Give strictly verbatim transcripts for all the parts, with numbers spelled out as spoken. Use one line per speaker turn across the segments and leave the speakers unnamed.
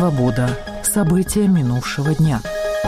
«Свобода». События минувшего дня.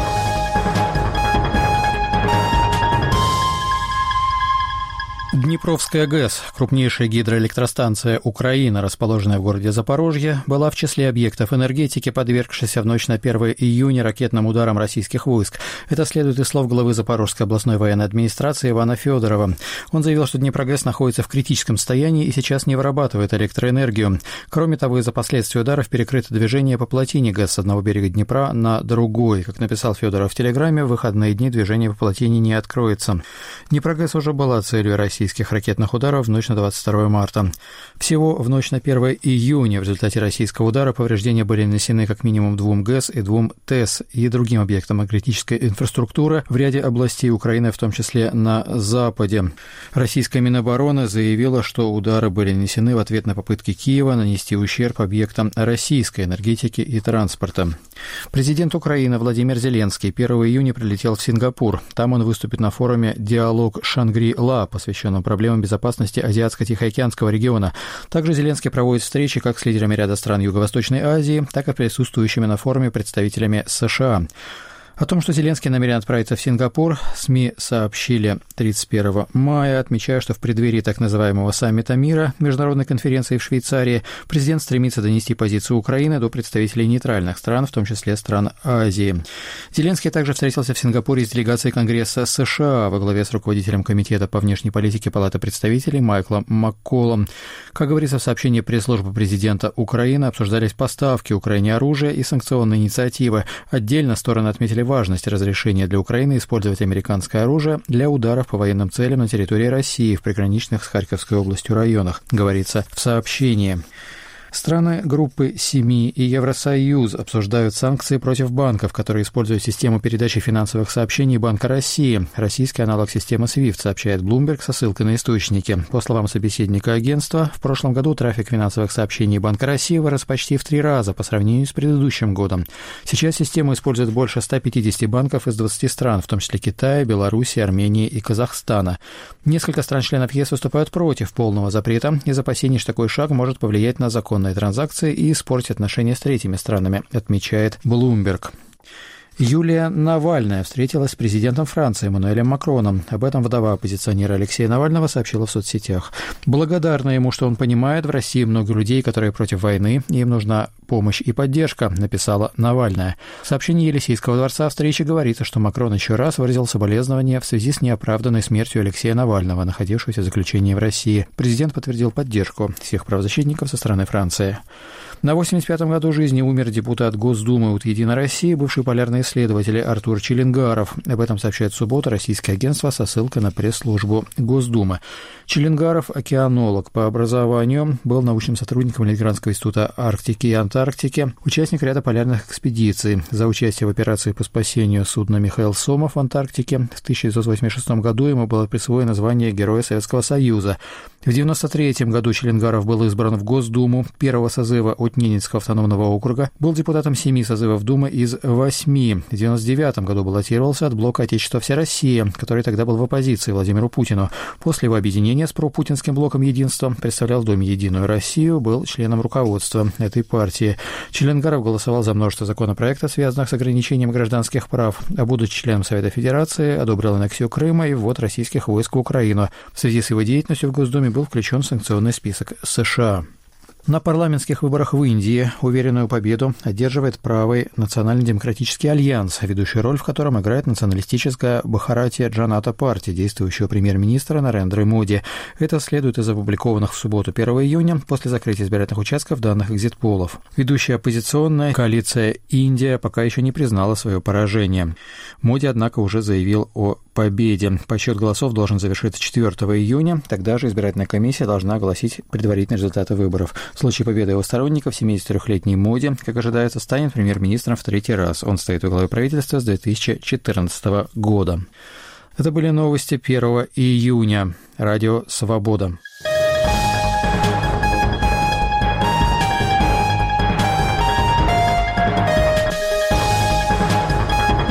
Днепровская ГЭС, крупнейшая гидроэлектростанция Украины, расположенная в городе Запорожье, была в числе объектов энергетики, подвергшихся в ночь на первое июня ракетным ударам российских войск. Это следует из слов главы Запорожской областной военной администрации Ивана Федорова. Он заявил, что Днепрогэс находится в критическом состоянии и сейчас не вырабатывает электроэнергию. Кроме того, из-за последствий ударов перекрыто движение по плотине ГЭС с одного берега Днепра на другой. Как написал Федоров в Телеграме, в выходные дни движение по плотине не откроется. Днепрогэс уже была целью российских ракетных ударов в ночь на двадцать второе марта. Всего в ночь на первое июня в результате российского удара повреждения были нанесены как минимум двум ГЭС и двум ТЭС и другим объектам критической инфраструктуры в ряде областей Украины, в том числе на Западе. Российская Минобороны заявила, что удары были нанесены в ответ на попытки Киева нанести ущерб объектам российской энергетики и транспорта. Президент Украины Владимир Зеленский первого июня прилетел в Сингапур. Там он выступит на форуме «Диалог Шангри-Ла», посвященном проблемам безопасности Азиатско-Тихоокеанского региона. Также Зеленский проводит встречи как с лидерами ряда стран Юго-Восточной Азии, так и присутствующими на форуме представителями США. О том, что Зеленский намерен отправиться в Сингапур, СМИ сообщили тридцать первого мая, отмечая, что в преддверии так называемого саммита мира, международной конференции в Швейцарии, президент стремится донести позицию Украины до представителей нейтральных стран, в том числе стран Азии. Зеленский также встретился в Сингапуре с делегацией Конгресса США во главе с руководителем Комитета по внешней политике Палаты представителей Майклом Макколом. Как говорится в сообщении пресс-службы президента Украины, обсуждались поставки Украине оружия и санкционные инициативы. Отдельно стороны отметили важность разрешения для Украины использовать американское оружие для ударов по военным целям на территории России в приграничных с Харьковской областью районах, говорится в сообщении. Страны группы семи и Евросоюз обсуждают санкции против банков, которые используют систему передачи финансовых сообщений Банка России. Российский аналог системы свифт, сообщает Bloomberg со ссылкой на источники. По словам собеседника агентства, в прошлом году трафик финансовых сообщений Банка России вырос почти в три раза по сравнению с предыдущим годом. Сейчас систему используют больше ста пятидесяти банков из двадцати стран, в том числе Китая, Беларуси, Армении и Казахстана. Несколько стран-членов ЕС выступают против полного запрета из опасений, что такой шаг может повлиять на законные транзакции и испортить отношения с третьими странами, отмечает Bloomberg. Юлия Навальная встретилась с президентом Франции Эммануэлем Макроном. Об этом вдова оппозиционера Алексея Навального сообщила в соцсетях. Благодарна ему, что он понимает, в России много людей, которые против войны, и им нужна помощь и поддержка, написала Навальная. В сообщении Елисейского дворца о встрече говорится, что Макрон еще раз выразил соболезнования в связи с неоправданной смертью Алексея Навального, находившегося в заключении в России. Президент подтвердил поддержку всех правозащитников со стороны Франции. На восемьдесят пятом году жизни умер депутат Госдумы от «Единой России», бывший полярный исследователь Артур Челенгаров. Об этом сообщает в субботу российское агентство со ссылкой на пресс-службу Госдумы. Челенгаров, океанолог по образованию, был научным сотрудником Ленинградского института Арктики и Антарктики, участник ряда полярных экспедиций. За участие в операции по спасению судна «Михаил Сомов» в Антарктике в тысяча девятьсот восемьдесят шестом году ему было присвоено звание Героя Советского Союза. В девяносто третьем году Челенгаров был избран в Госдуму первого созыва от Ненецкого автономного округа, был депутатом семи созывов Думы из восьми. В девяносто девятом году баллотировался от блока «Отечество вся Россия», который тогда был в оппозиции Владимиру Путину. После его объединения с пропутинским блоком «Единство» представлял в Думе «Единую Россию», был членом руководства этой партии. Челенгаров голосовал за множество законопроектов, связанных с ограничением гражданских прав, а будучи членом Совета Федерации, одобрил аннексию Крыма и ввод российских войск в Украину. В связи с его деятельностью в Госдуме был включен в санкционный список США. На парламентских выборах в Индии уверенную победу одерживает правый Национально-демократический альянс, ведущую роль в котором играет националистическая Бхаратия Джаната партия действующего премьер-министра Нарендры Моди. Это следует из опубликованных в субботу первого июня после закрытия избирательных участков данных экзит-полов. Ведущая оппозиционная коалиция «Индия» пока еще не признала свое поражение. Моди, однако, уже заявил о победе. Подсчет голосов должен завершиться четвёртого июня, тогда же избирательная комиссия должна огласить предварительные результаты выборов. В случае победы его сторонников семидесятитрёхлетний Моди, как ожидается, станет премьер-министром в третий раз. Он стоит во главе правительства с две тысячи четырнадцатого года. Это были новости первого июня. Радио «Свобода».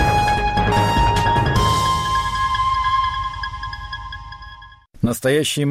Настоящий